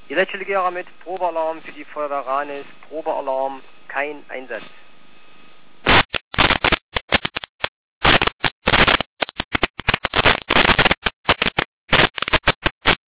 Die Leitstelle Gera mit Probealarm für die Feuerwehr Ranis. Probealarm, kein Einsatz.